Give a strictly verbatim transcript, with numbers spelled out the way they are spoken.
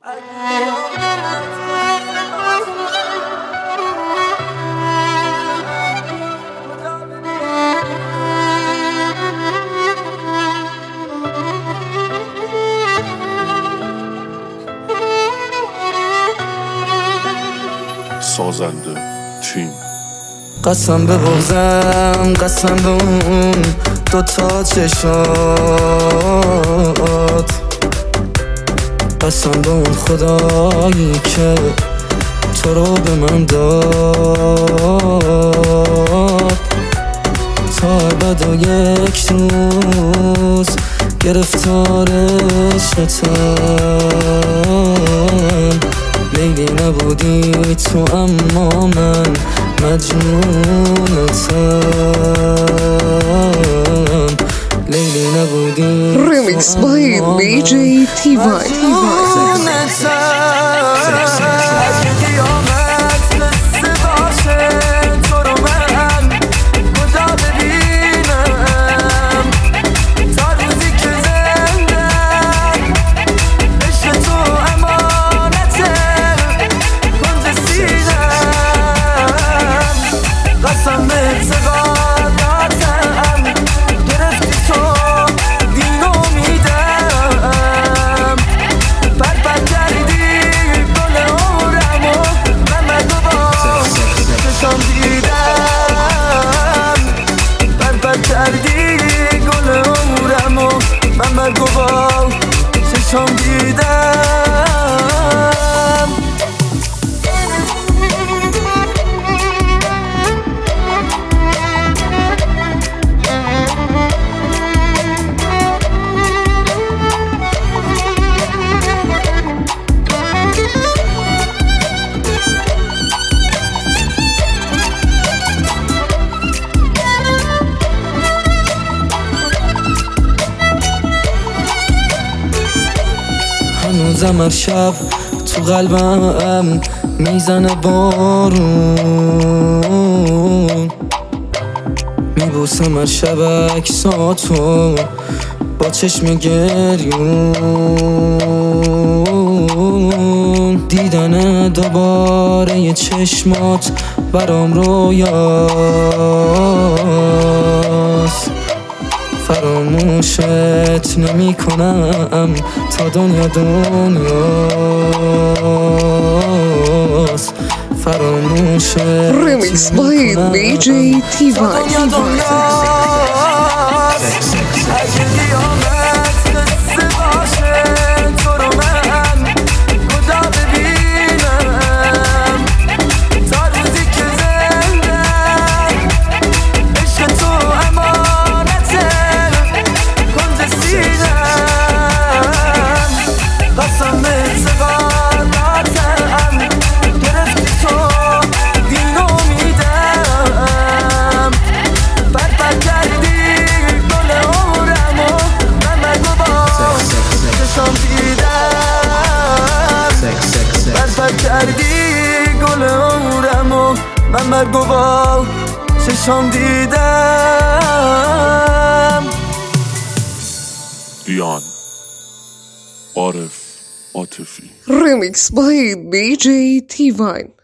سازنده تیم. قسم به بغضم، قسم به اون دوتا چشات، قسم به اون خدایی که تو رو به من داد. تا ابد و یک روز گرفتار عشقتم. لیلی نبودی تو اما من مجنونتم. لیلی نبودی Remix by D J T-Vibe. چشم دیدم هنوزم هر شب تو قلبم میزنه بارون. میبوسم هر شب عکساتو با چشم گریون. دیدن دوباره یه چشمات برام رویاست. فراموشت نمی کنم تا دنیا دنیاست. فراموشت Remix by D J T-Vibe. من مرگو با چشم دیدم. دیان عارف عاطفی. Remix by D J T-Vibe.